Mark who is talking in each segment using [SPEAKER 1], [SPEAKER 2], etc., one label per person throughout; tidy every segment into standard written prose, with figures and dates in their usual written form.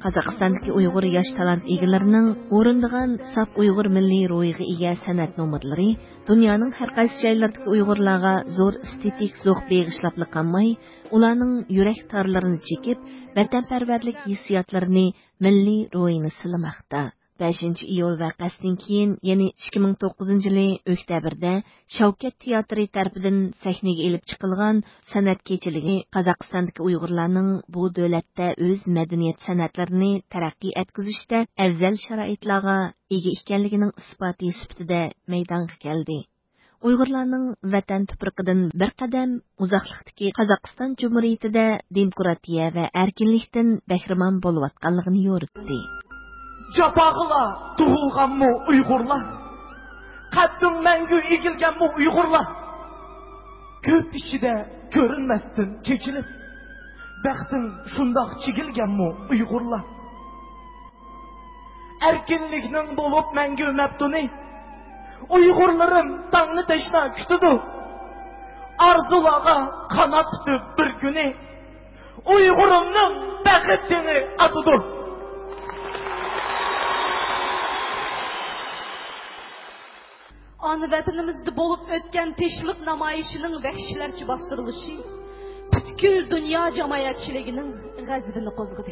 [SPEAKER 1] Qozog'istondagi Uyg'ur yosh talant egalarining o'rindigan saf Uyg'ur milliy ro'yiga ega san'at nomadlari dunyoning har qaysi joylaridagi Uyg'urlarga zo'r estetik zo'q beg'ishlab qolmay, ularning yurak torlarini chekib, vatanparvarlik hissiyotlarini milliy ro'yini silamoqda. 5 iyul vaqasidan keyin, ya'ni 2009 yili oktabrda Shavkat teatri tarafidan sahnaga elib chiqilgan san'at kechiligi Qozog'istondagi Uyg'urlarning bu davlatda o'z madaniyat san'atlarini taraqqiy etkazishda afzal sharoitlarga ega ekanligining isboti sifatida maydonga keldi. Uyg'urlarning vatan tuproqidan bir qadam uzoqlikdagi Qozog'iston Jumhuriyatida demokratiya va erkinlikdan bahramon bo'layotganligini yo'ritdi.
[SPEAKER 2] Capağıla doğulgan mı Uygurlar? Kadın mengü egilgen mi Uygurlar? Köp içide görünmezsin çekilip, Bəxtin şundaq çekilgen mi Uygurlar? Erkinliknin bulup mengü meptuni, Uygurlarım dağını teşna kütüdü. Arzulağa kanat tutup bir günü, Uygurumның bəxtini atıdı.
[SPEAKER 3] Anı vatanımızda bolup ötken teşlik namayişinin vəhşilərçi bastırılışı, bütkül dünya cəmiyyətçiliginin qəzbini qozğudu.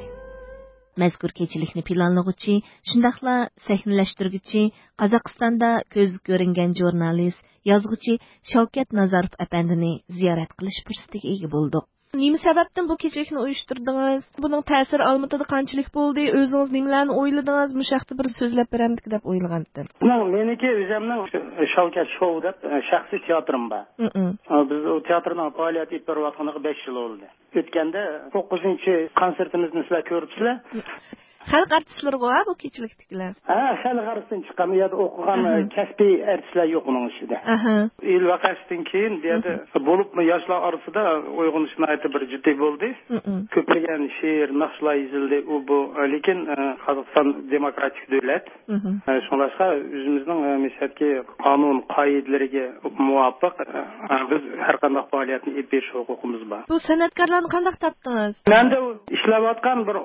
[SPEAKER 1] Mazkur kechilikni planlag'uchi, shundaqla sahnalashtirguchi, Qozog'istonda ko'z ko'ringan jurnalist, yozuvchi Shavkat Nazarov apandini ziyorat qilish fursatiga ega bo'ldik. Nima sababdan bu kechilikni uyushtirdingiz? Buning ta'siri Olmaotada qanchalik bo'ldi? O'zingiz nimalarni o'yladingiz? Mushaqda bir so'zlab beramdik deb o'ylagandim.
[SPEAKER 4] Meniki o'zimning Shavkat Show deb shaxsiy teatrim bor. Biz o teatrning faoliyat etib berayotganiga 5 yil bo'ldi. O'tganda 9-konsertimizni sizlar ko'ribsizlar.
[SPEAKER 1] Xalq artistlariga bu kechilikdilar.
[SPEAKER 4] Xalq artistdan chiqqan yerda o'qigan kasbiy artistlar yo'q uning ichida. Il vaqasidan keyin deydi, bo'libmi yoshlar orasida uyg'unishni aytib bir jiddiy bo'ldi. Ko'plagan she'r, naqshlar yozildi, u bu, lekin Qozog'iston demokratik davlat. Shunlashqa o'zimizning mishatki qonun qoidalariga muvofiq biz har qanday faoliyatni olib berish huquqimiz bor.
[SPEAKER 1] Bu san'atkorlarni qanday topdingiz?
[SPEAKER 4] Menda ishlayotgan bir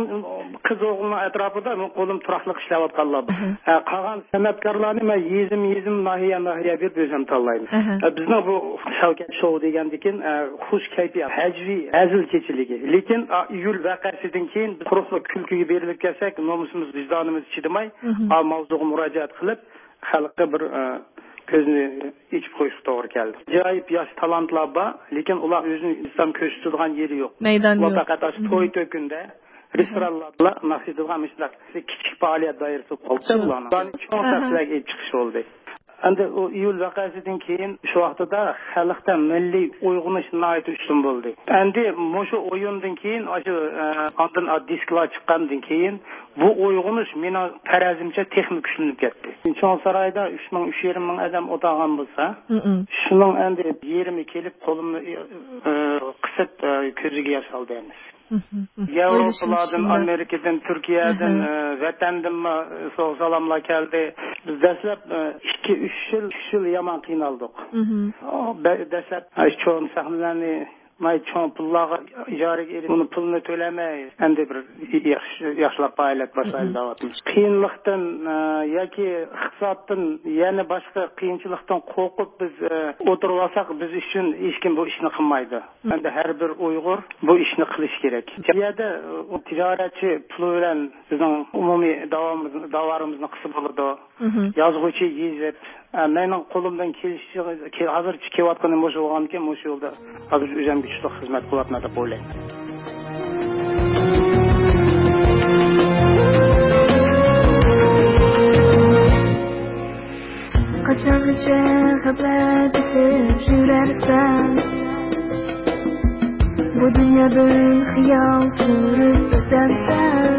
[SPEAKER 4] 10 qiz o'g'ilning atrofida men qo'lim turaqliq ishlayotganlar bor. Qolgan san'atkorlarni men yezim nahiya bir o'zim tanlayman. Bizning bu Shavkat Show degandikin xush kayfiyat, hajviy, hazil kechiligi. Lekin iyul vaqasidan keyin biz quruqlik kulkiga berilib kelsak, nomusimiz, vijdonimiz chidamay, mavzuga murojaat qilib, xalqqa bir ko'zni ichib qo'yish to'g'ri keldi. Ajoyib yosh talantlar bor, lekin ular o'zini inson ko'rsatadigan yeri yo'q. Ular faqat to'y to'kunda restoranlarda nasibdilgan mishlar kichik faoliyat doirasida qolsa ularni cho'ng saflarga chiqish bo'ldi. Endi o iyul vaqasidan keyin shu vaqtda xalqda milliy uyg'unish nihoyat ustun bo'ldi. Endi shu o'yindan keyin shu ondan disklar chiqqandan keyin bu uyg'unish meni tarazimcha texnik kuchlanib ketdi. Cho'ng saroyda 3,5 ming odam o'tirgan bo'lsa, shuning endi yerimi kelib qo'limni qisib ko'ziga yosh oldimiz. Yevropalardan, Amerikadan, Turkiyadan, vatandan salamlar keldi. Biz dastlab 2-3 yil yomon qiynaldik. Dastlab cho'ng sahnalarni cho'ng pullarga ijaraga berib, uni pulni to'lamay, endi bir yaxshilab faoliyat boshlayapmiz. Qiyinlikdan yoki iqtisoddan, yana boshqa qiyinchilikdan qo'rqib biz o'tirib olsak, biz uchun hech kim bu ishni qilmaydi. Endi har bir Uyg'ur bu ishni qilish kerak. Yerda tijoratchi pul bilan bizning umumiy davarimizni qisib oladi. Yozuvchi yezib, mening qo'limdan kelishi hozircha kelayotganim o'sha bo'lganki, o'sha yo'lda hozir o'zim kuchli xizmat qilyapman deb o'ylayman.
[SPEAKER 5] Qachongacha xabar bitib yurarsan, bu dunyoda xiyol surib o'tarsan.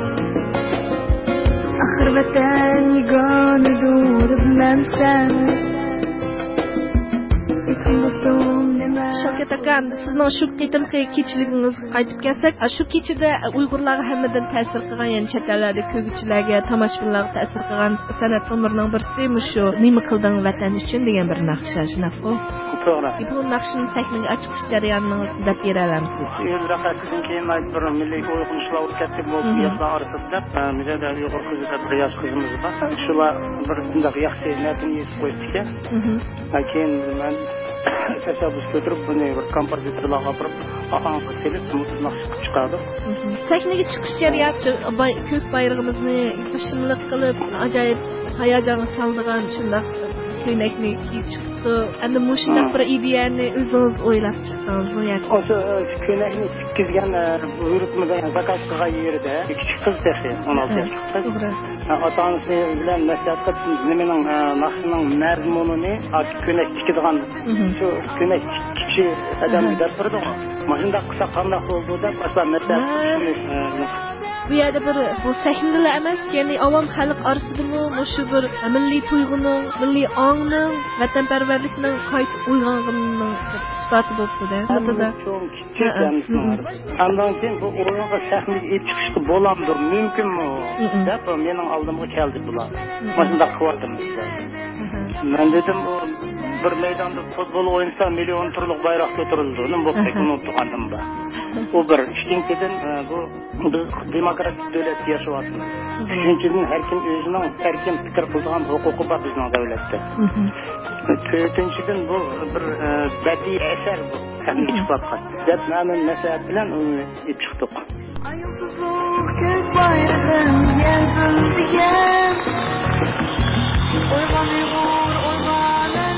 [SPEAKER 5] Axir vatan yagona bilmamsan. Hech kim do'stim
[SPEAKER 1] Shavkat aka, sizning shu qitimqi kechiligingizga qaytib kelsak, shu kechida Uyg'urlarga hammadan ta'sir qilgan, ya'ni chet ellardagi ko'rguvchilarga, tomoshabinlarga ta'sir qilgan san'at nomerining birisi shu "Nima qilding vatan uchun" degan bir naqsha, shunaqmi? To'g'ri. Bu naqshning sahnaga chiqish jarayonini deb bera olamsiz.
[SPEAKER 4] Raqatdan keyin bir milliy o'yinchilar o'tkazib bo'lib, yoshlar orasida mijada Uyg'ur qizi deb bir yosh qizimiz bor. Shular bir bunday yaxshi natini yetib qo'yibdi ekan. Keyin men tashabbus ko'tarib buni bir kompozitorlarga olib ahang qilib naqsh chiqardi.
[SPEAKER 1] Sahnaga chiqish jarayoni ko'k bayrog'imizni qishimliq qilib, ajoyib hayajon soldigan shunday ko'ylakni kiyib chiqdi. Endi mushundaq bir ideyani o'zingiz o'ylab chiqdingizmi yoki?
[SPEAKER 4] O'sha ko'ylakni tikkizgan buyruqmadan zakaz qilgan yerida kichik qiz taxi 16 yoshli qiz. Ota-onasi bilan nasihat qilib, nimaning naqshining mazmunini ko'ylak tikadigan shu ko'ylak kishi odamga deb turdi. Mana qilsa qanday bo'ldi deb boshqa nasihat
[SPEAKER 1] bu yerda bir bu sahnalar emas, ya'ni avam xalq orasidami shu bir milliy tuyg'uning, milliy ongning, vatanparvarlikning qayta uyg'onganining isboti bo'ldi-da.
[SPEAKER 4] Ondan keyin bu o'yinga sahnaga olib chiqishga bo'lamdir, mumkinmi deb mening oldimga keldi bular. Mana shunday qilyapmiz. Men dedim bir maydonda futbol o'ynasa million turli bayroq ko'tarildi. Nima bo'ldi, buni tugandim ba. O bir ikkinchidan bu biz demokratik davlatda yashayapmiz. Uchinchidan har kim o'zining erkin fikr qiladigan huquqi bor bizning davlatda. To'rtinchidan bu bir badiiy asar bu. Qanday chiqyapti? Deb ma'lum nasihat bilan uni chiqdik.
[SPEAKER 5] Ayolsuzluq ko'k bayrog'im yalpildigan Uyg'on Uyg'ur, uyg'onin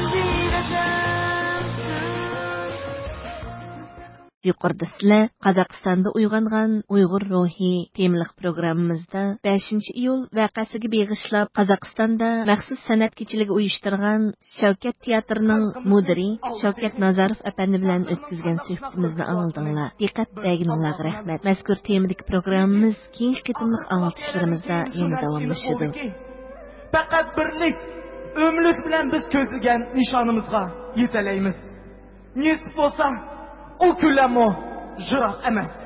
[SPEAKER 1] Yuqorida sizlar Qozog'istonda uyg'ongan Uyg'ur ruhi temliq programmamizda 5 iyul vaqasiga beg'ishlab Qozog'istonda maxsus san'at kechiligi uyushtirgan Shavkat teatrining mudiri Shavkat Nazarov apandi bilan o'tkazgan suhbatimizni angladinglar. Diqqat berganinglarga rahmat. Mazkur temadagi programmamiz keyingi qitimliq anglitishlarimizda yana davomlashadi.
[SPEAKER 2] Faqat birlik, ömürlük bilan biz ko'zlagan nishonimizga yetalaymiz. Nisb bo'lsa, o kulamo jiroq emas.